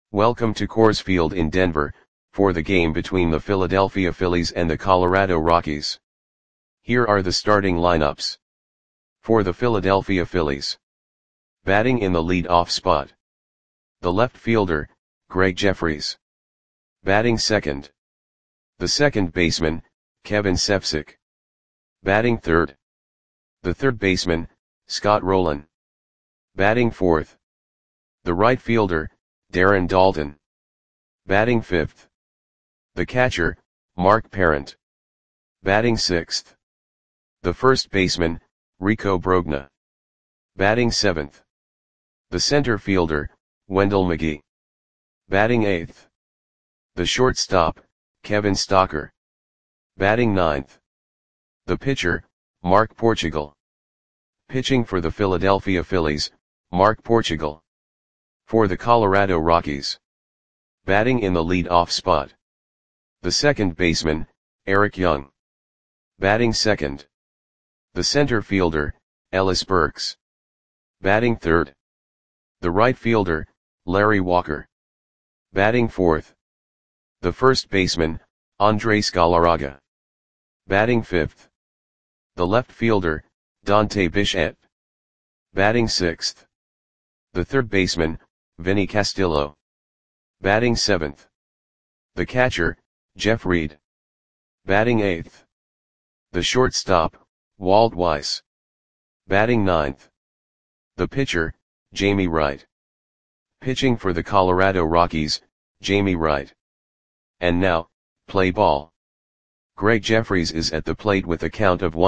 Welcome to Coors Field in Denver, for the game between the Philadelphia Phillies and the Colorado Rockies. Here are the starting lineups. For the Philadelphia Phillies. Batting in the lead-off spot. The left fielder, Gregg Jefferies. Batting second. The second baseman, Kevin Cefcik. Batting third. The third baseman, Scott Rolen. Batting fourth. The right fielder, Darren Daulton. Batting fifth. The catcher, Mark Parent. Batting sixth. The first baseman, Rico Brogna. Batting seventh. The center fielder, Wendell McGee. Batting eighth. The shortstop, Kevin Stocker. Batting ninth. The pitcher, Mark Portugal. Pitching for the Philadelphia Phillies, Mark Portugal. For the Colorado Rockies. Batting in the lead-off spot. The second baseman, Eric Young. Batting second. The center fielder, Ellis Burks. Batting third. The right fielder, Larry Walker. Batting fourth. The first baseman, Andres Galarraga. Batting fifth. The left fielder, Dante Bichette. Batting sixth. The third baseman, Vinny Castillo. Batting seventh. The catcher, Jeff Reed. Batting eighth. The shortstop, Walt Weiss. Batting ninth. The pitcher, Jamie Wright. Pitching for the Colorado Rockies, Jamie Wright. And now, play ball. Gregg Jefferies is at the plate with a count of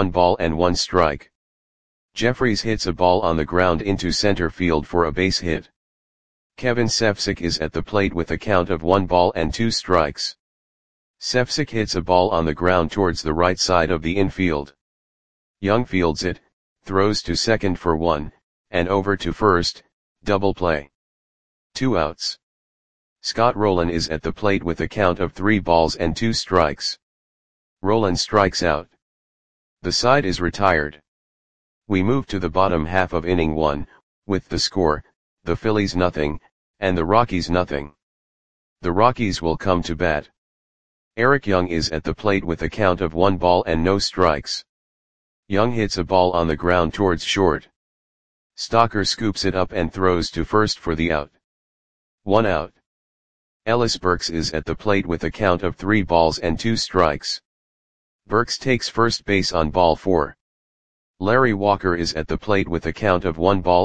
1-1 Jefferies hits a ball on the ground into center field for a base hit. Kevin Cefcik is at the plate with a count of 1-2. Cefcik hits a ball on the ground towards the right side of the infield. Young fields it, throws to second for 1, and over to first, double play. 2 outs. Scott Rolen is at the plate with a count of 3-2. Rolen strikes out. The side is retired. We move to the bottom half of inning 1, with the score, the Phillies nothing, and the Rockies nothing. The Rockies will come to bat. Eric Young is at the plate with a count of 1-0. Young hits a ball on the ground towards short. Stocker scoops it up and throws to first for the out. 1 out. Ellis Burks is at the plate with a count of 3-2. Burks takes first base on ball 4. Larry Walker is at the plate with a count of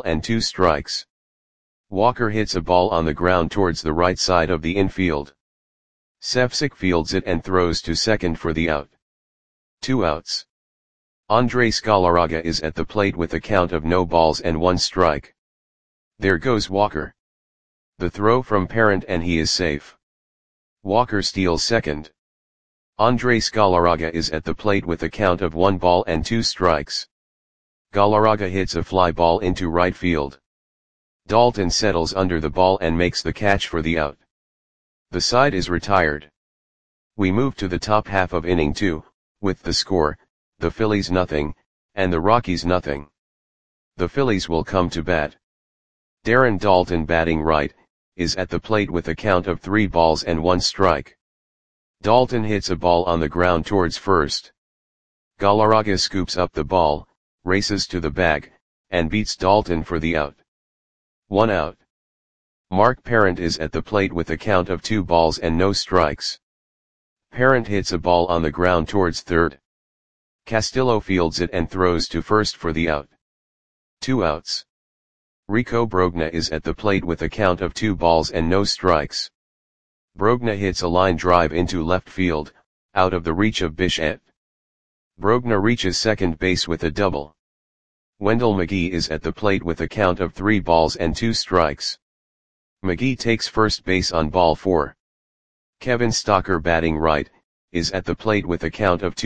1-2. Walker hits a ball on the ground towards the right side of the infield. Cefcik fields it and throws to second for the out. 2 outs. Andres Galarraga is at the plate with a count of 0-1. There goes Walker. The throw from Parent and he is safe. Walker steals second. Andres Galarraga is at the plate with a count of 1-2. Galarraga hits a fly ball into right field. Daulton settles under the ball and makes the catch for the out. The side is retired. We move to the top half of inning 2, with the score, the Phillies nothing, and the Rockies nothing. The Phillies will come to bat. Darren Daulton batting right, is at the plate with a count of 3-1. Daulton hits a ball on the ground towards first. Galarraga scoops up the ball, races to the bag, and beats Daulton for the out. 1 out. Mark Parent is at the plate with a count of 2-0. Parent hits a ball on the ground towards third. Castillo fields it and throws to first for the out. 2 outs. Rico Brogna is at the plate with a count of 2-0. Brogna hits a line drive into left field, out of the reach of Bichette. Brogna reaches second base with a double. Wendell McGee is at the plate with a count of 3-2. McGee takes first base on ball 4. Kevin Stocker batting right, is at the plate with a count of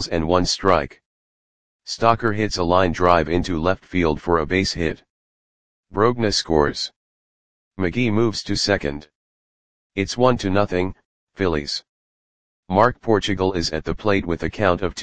2-1. Stocker hits a line drive into left field for a base hit. Brogna scores. McGee moves to second. It's 1-0, Phillies. Mark Portugal is at the plate with a count of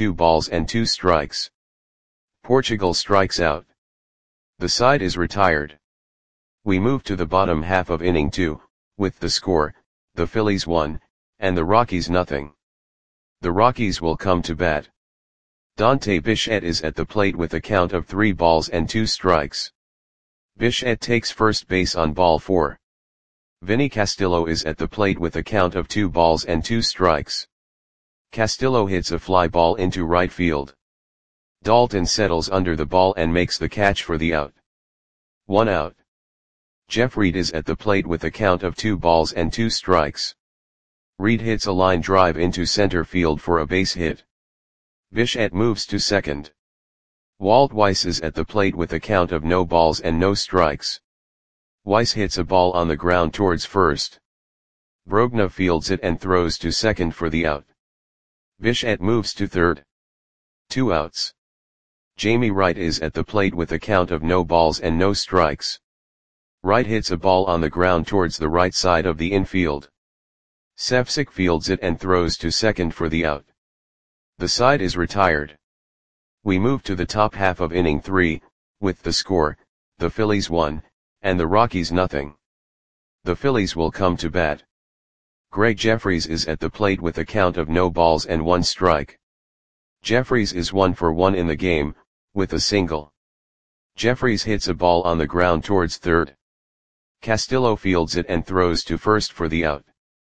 2-2. Portugal strikes out. The side is retired. We move to the bottom half of inning 2, With the score, the Phillies 1, and the Rockies nothing. The Rockies will come to bat. Dante Bichette is at the plate with a count of 3 balls and 2 strikes. Bichette takes first base on ball 4. Vinny Castillo is at the plate with a count of 2 balls and 2 strikes. Castillo hits a fly ball into right field. Dalton settles under the ball and makes the catch for the out. 1 out. Jeff Reed is at the plate with a count of 2 balls and 2 strikes. Reed hits a line drive into center field for a base hit. Bichette moves to second. Walt Weiss is at the plate with a count of no balls and no strikes. Weiss hits a ball on the ground towards first. Brogna fields it and throws to second for the out. Bichette moves to third. 2 outs. Jamie Wright is at the plate with a count of no balls and no strikes. Wright hits a ball on the ground towards the right side of the infield. Sefcik fields it and throws to second for the out. The side is retired. We move to the top half of inning 3, with the score, the Phillies 1, and the Rockies nothing. The Phillies will come to bat. Greg Jeffries is at the plate with a count of no balls and 1 strike. Jeffries is 1 for 1 in the game, with a single. Jeffries hits a ball on the ground towards third. Castillo fields it and throws to first for the out.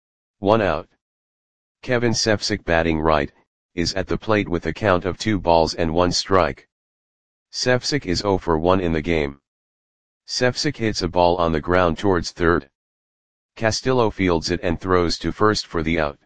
1 out. Kevin Sefcik, batting right, is at the plate with a count of 2 balls and 1 strike. Sefcik is 0 for 1 in the game. Sefcik hits a ball on the ground towards third. Castillo fields it and throws to first for the out.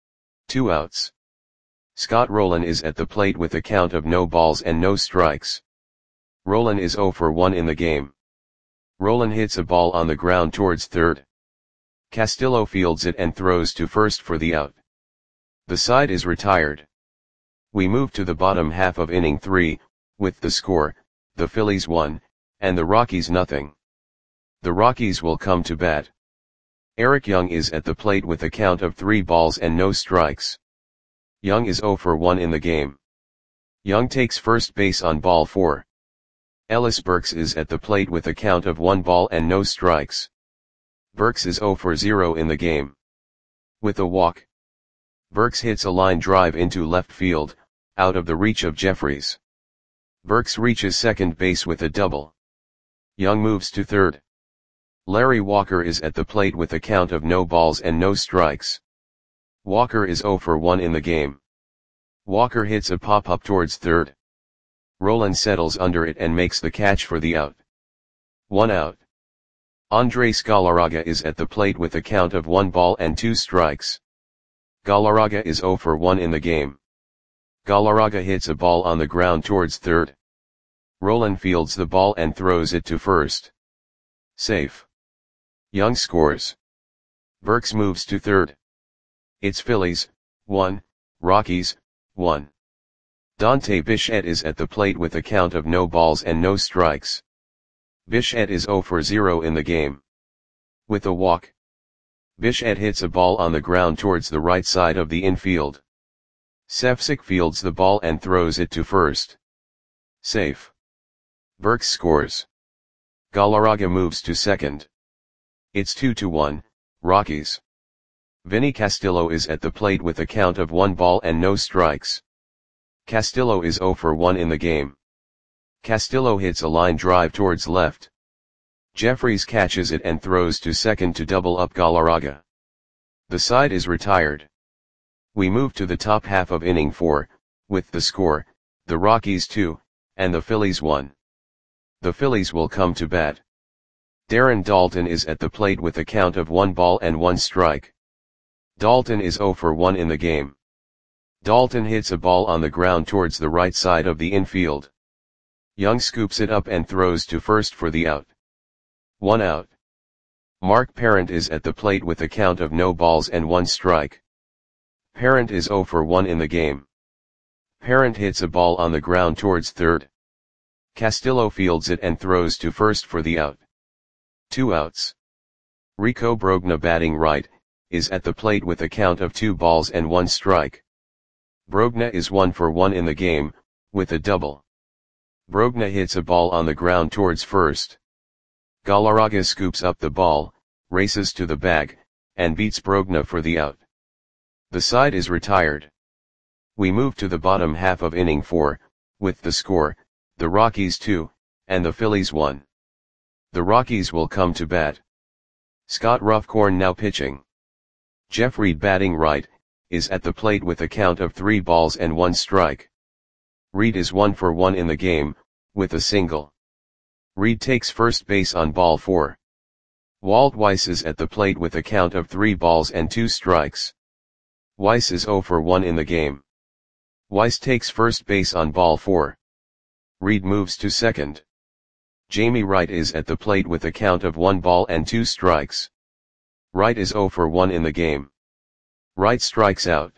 2 outs. Scott Rowland is at the plate with a count of no balls and no strikes. Rowland is 0 for 1 in the game. Rowland hits a ball on the ground towards third. Castillo fields it and throws to first for the out. The side is retired. We move to the bottom half of inning 3, with the score, the Phillies 1, and the Rockies nothing. The Rockies will come to bat. Eric Young is at the plate with a count of 3 balls and no strikes. Young is 0 for 1 in the game. Young takes first base on ball 4. Ellis Burks is at the plate with a count of 1 ball and no strikes. Burks is 0 for 0 in the game. With a walk. Burks hits a line drive into left field, out of the reach of Jeffries. Burks reaches second base with a double. Young moves to third. Larry Walker is at the plate with a count of no balls and no strikes. Walker is 0 for 1 in the game. Walker hits a pop-up towards third. Rowland settles under it and makes the catch for the out. 1 out. Andres Galarraga is at the plate with a count of 1 ball and 2 strikes. Galarraga is 0 for 1 in the game. Galarraga hits a ball on the ground towards third. Rowland fields the ball and throws it to first. Safe. Young scores. Burks moves to third. It's Phillies, 1, Rockies, 1. Dante Bichette is at the plate with a count of no balls and no strikes. Bichette is 0 for 0 in the game. With a walk. Bichette hits a ball on the ground towards the right side of the infield. Sefcik fields the ball and throws it to first. Safe. Burks scores. Galarraga moves to second. It's 2-1, Rockies. Vinny Castillo is at the plate with a count of 1 ball and no strikes. Castillo is 0 for 1 in the game. Castillo hits a line drive towards left. Jeffries catches it and throws to second to double up Galarraga. The side is retired. We move to the top half of inning 4, with the score, the Rockies 2, and the Phillies 1. The Phillies will come to bat. Darren Daulton is at the plate with a count of 1 ball and 1 strike. Daulton is 0 for 1 in the game. Daulton hits a ball on the ground towards the right side of the infield. Young scoops it up and throws to first for the out. 1 out. Mark Parent is at the plate with a count of no balls and 1 strike. Parent is 0 for 1 in the game. Parent hits a ball on the ground towards third. Castillo fields it and throws to first for the out. 2 outs. Rico Brogna, batting right, is at the plate with a count of 2 balls and 1 strike. Brogna is 1 for 1 in the game, with a double. Brogna hits a ball on the ground towards first. Galarraga scoops up the ball, races to the bag, and beats Brogna for the out. The side is retired. We move to the bottom half of inning 4, with the score, the Rockies 2, and the Phillies 1. The Rockies will come to bat. Scott Ruffcorn now pitching. Jeff Reed batting right, is at the plate with a count of 3 balls and 1 strike. Reed is 1 for 1 in the game, with a single. Reed takes first base on ball 4. Walt Weiss is at the plate with a count of 3 balls and 2 strikes. Weiss is 0 for 1 in the game. Weiss takes first base on ball 4. Reed moves to second. Jamie Wright is at the plate with a count of 1 ball and 2 strikes. Wright is 0 for 1 in the game. Wright strikes out.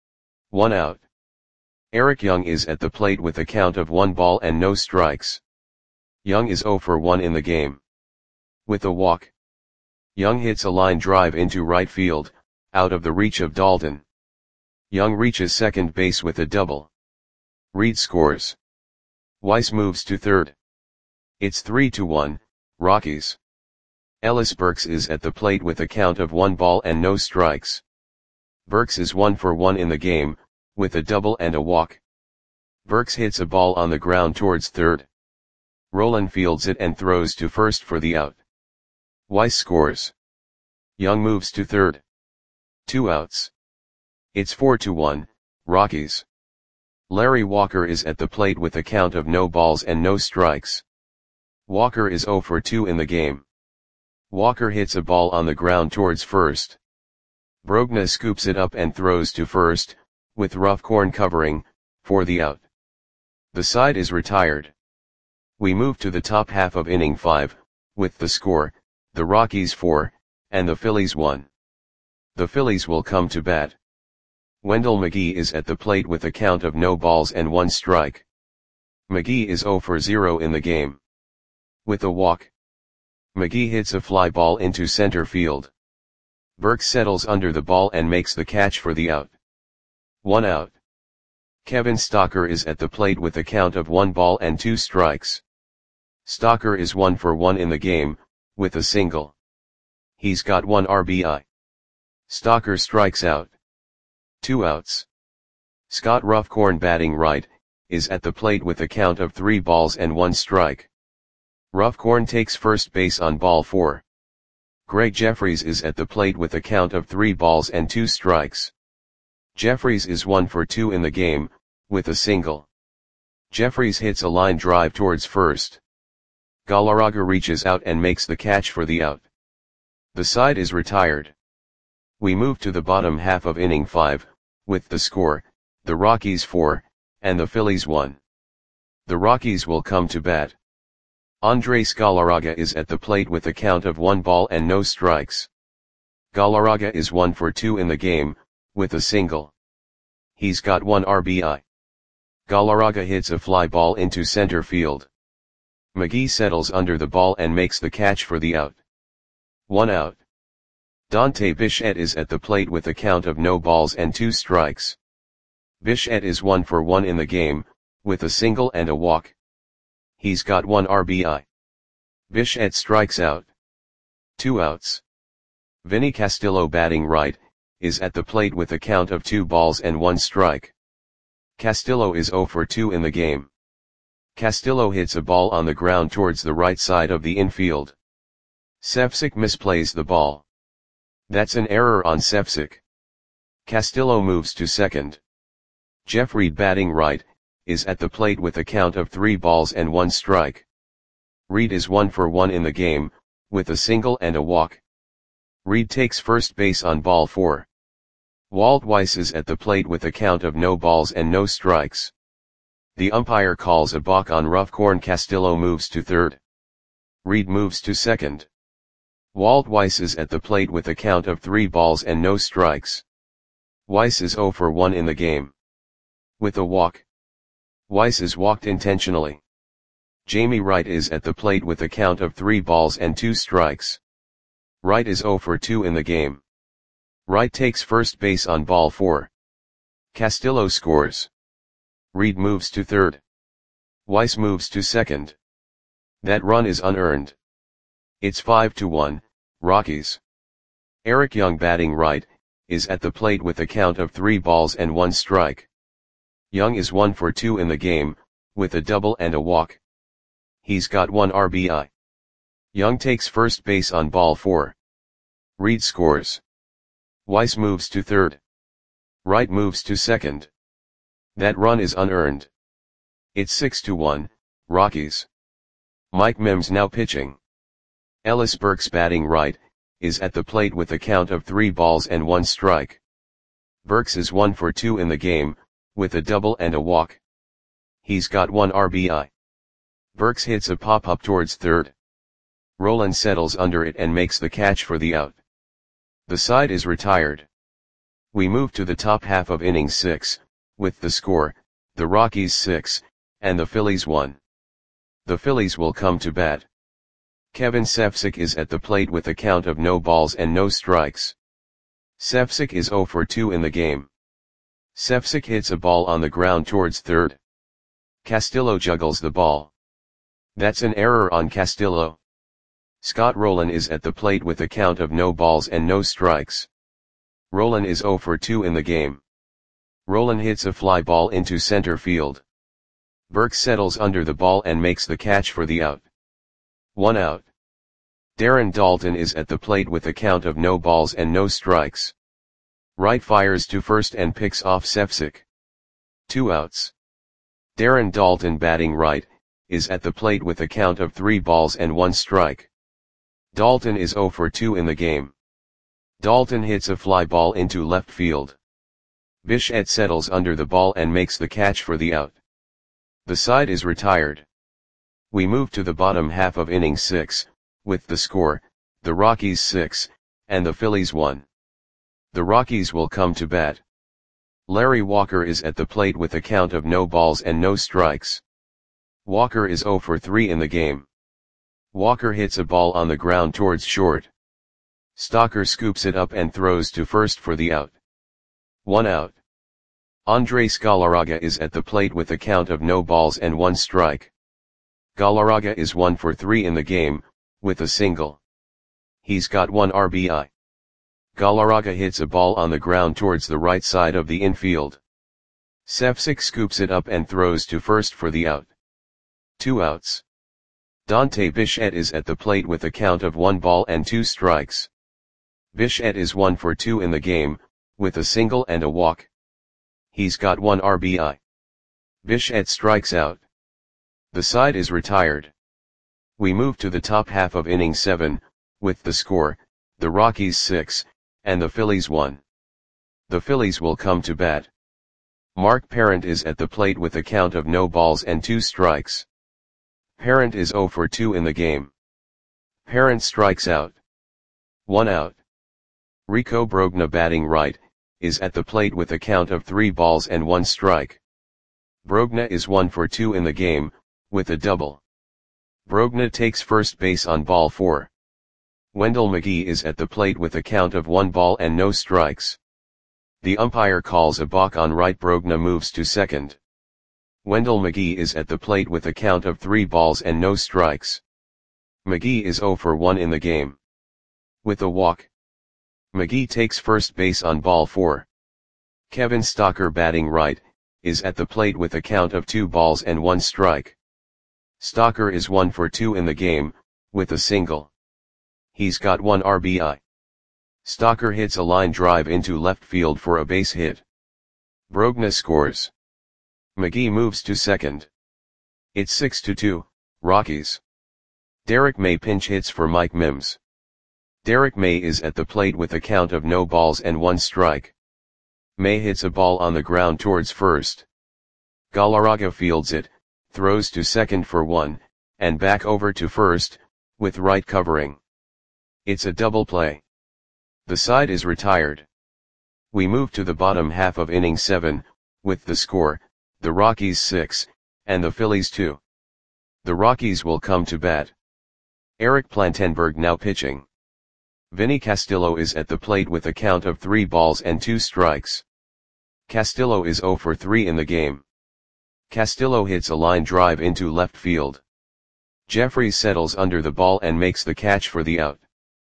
1 out. Eric Young is at the plate with a count of 1 ball and no strikes. Young is 0 for 1 in the game. With a walk, Young hits a line drive into right field, out of the reach of Dalton. Young reaches second base with a double. Reed scores. Weiss moves to third. It's 3-1, Rockies. Ellis Burks is at the plate with a count of 1 ball and no strikes. Burks is 1 for 1 in the game, with a double and a walk. Burks hits a ball on the ground towards third. Roland fields it and throws to first for the out. Weiss scores. Young moves to third. 2 outs. It's 4-1, Rockies. Larry Walker is at the plate with a count of no balls and no strikes. Walker is 0 for 2 in the game. Walker hits a ball on the ground towards first. Brogna scoops it up and throws to first, with Ruffcorn covering, for the out. The side is retired. We move to the top half of inning 5, with the score, the Rockies 4, and the Phillies 1. The Phillies will come to bat. Wendell McGee is at the plate with a count of no balls and 1 strike. McGee is 0 for 0 in the game. With a walk, McGee hits a fly ball into center field. Burks settles under the ball and makes the catch for the out. 1 out. Kevin Stocker is at the plate with a count of 1 ball and 2 strikes. Stocker is 1 for 1 in the game, with a single. He's got 1 RBI. Stocker strikes out. 2 outs. Scott Ruffcorn batting right, is at the plate with a count of 3 balls and 1 strike. Ruffcorn takes first base on ball 4. Greg Jeffries is at the plate with a count of 3 balls and 2 strikes. Jeffries is 1 for 2 in the game, with a single. Jeffries hits a line drive towards first. Galarraga reaches out and makes the catch for the out. The side is retired. We move to the bottom half of inning 5, with the score, the Rockies 4, and the Phillies 1. The Rockies will come to bat. Andres Galarraga is at the plate with a count of 1 ball and no strikes. Galarraga is 1 for 2 in the game, with a single. He's got 1 RBI. Galarraga hits a fly ball into center field. McGee settles under the ball and makes the catch for the out. 1 out. Dante Bichette is at the plate with a count of no balls and 2 strikes. Bichette is 1 for 1 in the game, with a single and a walk. He's got 1 RBI. Bichette strikes out. 2 outs. Vinny Castillo batting right, is at the plate with a count of 2 balls and 1 strike. Castillo is 0 for 2 in the game. Castillo hits a ball on the ground towards the right side of the infield. Sefcik misplays the ball. That's an error on Sefcik. Castillo moves to second. Jeff Reed batting right, is at the plate with a count of 3 balls and 1 strike. Reed is 1 for 1 in the game, with a single and a walk. Reed takes first base on ball 4. Walt Weiss is at the plate with a count of no balls and no strikes. The umpire calls a balk on Ruffcorn. Castillo moves to third. Reed moves to second. Walt Weiss is at the plate with a count of 3 balls and no strikes. Weiss is 0 for 1 in the game. With a walk, Weiss is walked intentionally. Jamie Wright is at the plate with a count of 3 balls and 2 strikes. Wright is 0 for 2 in the game. Wright takes first base on ball 4. Castillo scores. Reed moves to third. Weiss moves to second. That run is unearned. It's 5-1, Rockies. Eric Young batting right, is at the plate with a count of 3 balls and 1 strike. Young is 1 for 2 in the game, with a double and a walk. He's got 1 RBI. Young takes first base on ball 4. Reed scores. Weiss moves to third. Wright moves to second. That run is unearned. It's 6-1, Rockies. Mike Mims now pitching. Ellis Burks batting right, is at the plate with a count of 3 balls and 1 strike. Burks is 1 for 2 in the game, with a double and a walk. He's got 1 RBI. Burks hits a pop-up towards third. Rolen settles under it and makes the catch for the out. The side is retired. We move to the top half of inning 6, with the score, the Rockies 6, and the Phillies 1. The Phillies will come to bat. Kevin Cefcik is at the plate with a count of no balls and no strikes. Cefcik is 0 for 2 in the game. Cefcik hits a ball on the ground towards third. Castillo juggles the ball. That's an error on Castillo. Scott Rolen is at the plate with a count of no balls and no strikes. Rolen is 0 for 2 in the game. Rolen hits a fly ball into center field. Burks settles under the ball and makes the catch for the out. 1 out. Darren Daulton is at the plate with a count of no balls and no strikes. Wright fires to first and picks off Cefcik. 2 outs. Darren Daulton batting right, is at the plate with a count of 3 balls and 1 strike. Daulton is 0 for 2 in the game. Daulton hits a fly ball into left field. Bichette settles under the ball and makes the catch for the out. The side is retired. We move to the bottom half of inning 6, with the score, the Rockies 6, and the Phillies 1. The Rockies will come to bat. Larry Walker is at the plate with a count of no balls and no strikes. Walker is 0 for 3 in the game. Walker hits a ball on the ground towards short. Stalker scoops it up and throws to first for the out. 1 out. Andres Galarraga is at the plate with a count of no balls and 1 strike. Galarraga is 1 for 3 in the game, with a single. He's got 1 RBI. Galarraga hits a ball on the ground towards the right side of the infield. Cefcik scoops it up and throws to first for the out. 2 outs. Dante Bichette is at the plate with a count of 1 ball and 2 strikes. Bichette is 1 for 2 in the game, with a single and a walk. He's got 1 RBI. Bichette strikes out. The side is retired. We move to the top half of inning 7, with the score, the Rockies 6, and the Phillies 1. The Phillies will come to bat. Mark Parent is at the plate with a count of no balls and 2 strikes. Parent is 0 for 2 in the game. Parent strikes out. 1 out. Rico Brogna batting right, is at the plate with a count of 3 balls and 1 strike. Brogna is 1 for 2 in the game, with a double. Brogna takes first base on ball 4. Wendell McGee is at the plate with a count of 1 ball and no strikes. The umpire calls a balk on right. Brogna moves to second. Wendell McGee is at the plate with a count of 3 balls and no strikes. McGee is 0 for 1 in the game. With a walk. McGee takes first base on ball 4. Kevin Stalker batting right, is at the plate with a count of 2 balls and 1 strike. Stalker is 1 for 2 in the game, with a single. He's got 1 RBI. Stalker hits a line drive into left field for a base hit. Brogna scores. McGee moves to second. It's 6-2, Rockies. Derek May pinch hits for Mike Mims. Derek May is at the plate with a count of no balls and 1 strike. May hits a ball on the ground towards first. Galarraga fields it, throws to second for 1, and back over to first, with right covering. It's a double play. The side is retired. We move to the bottom half of inning 7, with the score, the Rockies 6, and the Phillies 2. The Rockies will come to bat. Eric Plantenberg now pitching. Vinny Castillo is at the plate with a count of 3 balls and 2 strikes. Castillo is 0 for 3 in the game. Castillo hits a line drive into left field. Jeffries settles under the ball and makes the catch for the out.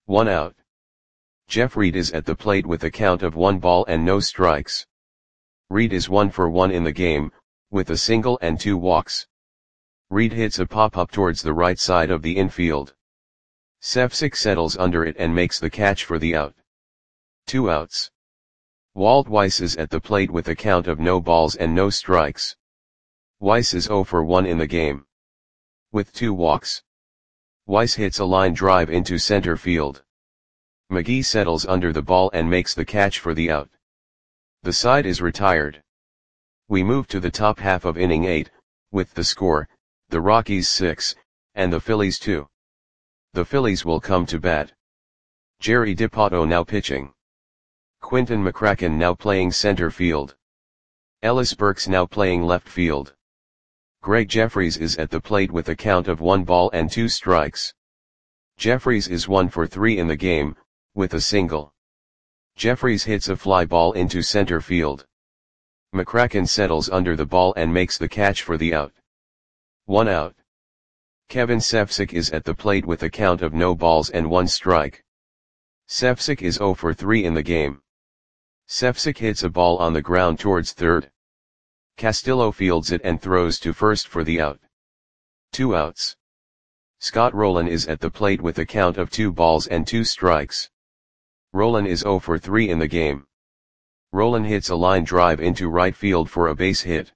1 out. Jeff Reed is at the plate with a count of 1 ball and no strikes. Reed is 1 for 1 in the game, with a single and 2 walks. Reed hits a pop-up towards the right side of the infield. Cefcik settles under it and makes the catch for the out. 2 outs. Walt Weiss is at the plate with a count of no balls and no strikes. Weiss is 0 for 1 in the game, with 2 walks. Weiss hits a line drive into center field. McGee settles under the ball and makes the catch for the out. The side is retired. We move to the top half of inning 8, with the score, the Rockies 6, and the Phillies 2. The Phillies will come to bat. Jerry Dipoto now pitching. Quinton McCracken now playing center field. Ellis Burks now playing left field. Greg Jeffries is at the plate with a count of 1 ball and 2 strikes. Jeffries is 1 for 3 in the game, with a single. Jeffries hits a fly ball into center field. McCracken settles under the ball and makes the catch for the out. 1 out. Kevin Cefcik is at the plate with a count of no balls and 1 strike. Cefcik is 0 for 3 in the game. Cefcik hits a ball on the ground towards third. Castillo fields it and throws to first for the out. 2 outs. Scott Rowland is at the plate with a count of 2 balls and 2 strikes. Rowland is 0 for 3 in the game. Rowland hits a line drive into right field for a base hit.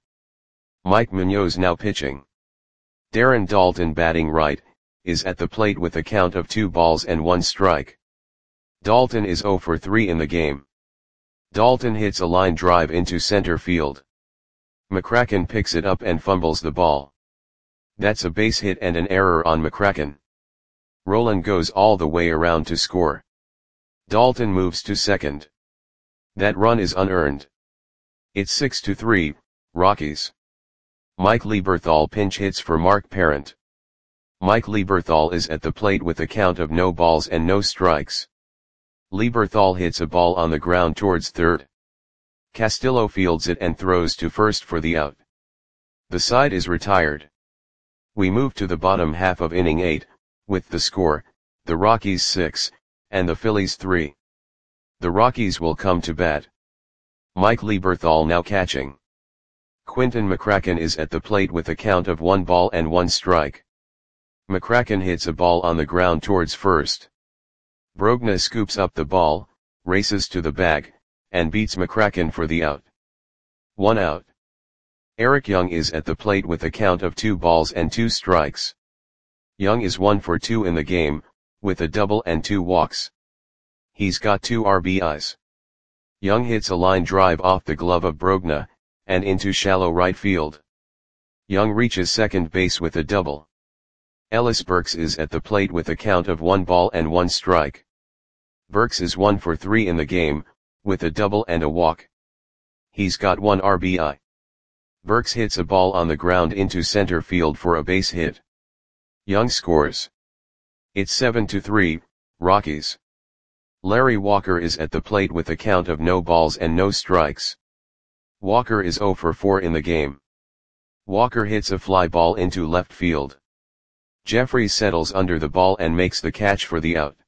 Mike Munoz now pitching. Darren Daulton batting right, is at the plate with a count of 2 balls and 1 strike. Daulton is 0 for 3 in the game. Daulton hits a line drive into center field. McCracken picks it up and fumbles the ball. That's a base hit and an error on McCracken. Rowland goes all the way around to score. Daulton moves to second. That run is unearned. It's 6-3, Rockies. Mike Lieberthal pinch hits for Mark Parent. Mike Lieberthal is at the plate with a count of no balls and no strikes. Lieberthal hits a ball on the ground towards third. Castillo fields it and throws to first for the out. The side is retired. We move to the bottom half of inning 8, with the score, the Rockies 6, and the Phillies 3. The Rockies will come to bat. Mike Lieberthal now catching. Quinton McCracken is at the plate with a count of 1 ball and 1 strike. McCracken hits a ball on the ground towards first. Brogna scoops up the ball, races to the bag, and beats McCracken for the out. 1 out. Eric Young is at the plate with a count of 2 balls and 2 strikes. Young is 1 for 2 in the game, with a double and 2 walks. He's got 2 RBIs. Young hits a line drive off the glove of Brogna, and into shallow right field. Young reaches second base with a double. Ellis Burks is at the plate with a count of 1 ball and 1 strike. Burks is 1 for 3 in the game, with a double and a walk. He's got 1 RBI. Burks hits a ball on the ground into center field for a base hit. Young scores. It's 7-3, Rockies. Larry Walker is at the plate with a count of no balls and no strikes. Walker is 0 for 4 in the game. Walker hits a fly ball into left field. Jeffries settles under the ball and makes the catch for the out.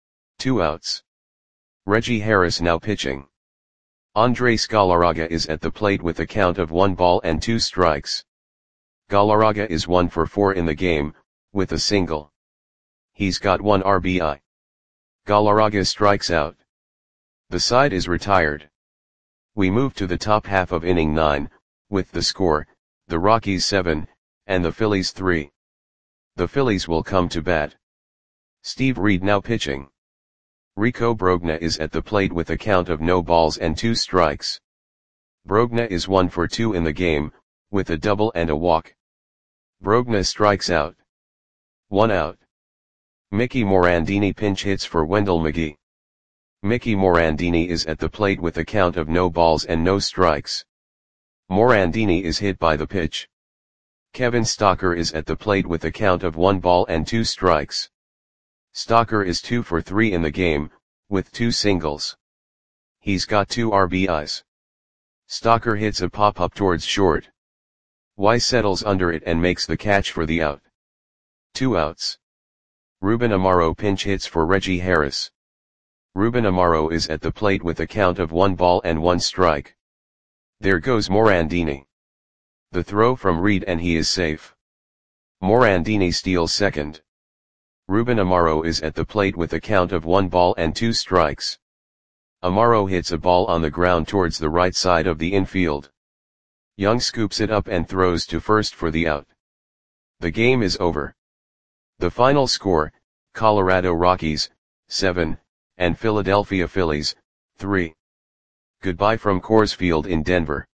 2 outs. Reggie Harris now pitching. Andres Galarraga is at the plate with a count of 1 ball and 2 strikes. Galarraga is 1 for 4 in the game, with a single. He's got 1 RBI. Galarraga strikes out. The side is retired. We move to the top half of inning 9, with the score, the Rockies 7, and the Phillies 3. The Phillies will come to bat. Steve Reed now pitching. Rico Brogna is at the plate with a count of no balls and 2 strikes. Brogna is 1 for 2 in the game, with a double and a walk. Brogna strikes out. 1 out. Mickey Morandini pinch hits for Wendell McGee. Mickey Morandini is at the plate with a count of no balls and no strikes. Morandini is hit by the pitch. Kevin Stocker is at the plate with a count of 1 ball and 2 strikes. Stocker is 2 for 3 in the game, with 2 singles. He's got 2 RBIs. Stocker hits a pop-up towards short. Weiss settles under it and makes the catch for the out. 2 outs. Ruben Amaro pinch hits for Reggie Harris. Ruben Amaro is at the plate with a count of 1 ball and 1 strike. There goes Morandini. The throw from Reed and he is safe. Morandini steals second. Ruben Amaro is at the plate with a count of 1 ball and 2 strikes. Amaro hits a ball on the ground towards the right side of the infield. Young scoops it up and throws to first for the out. The game is over. The final score, Colorado Rockies, 7, and Philadelphia Phillies, 3. Goodbye from Coors Field in Denver.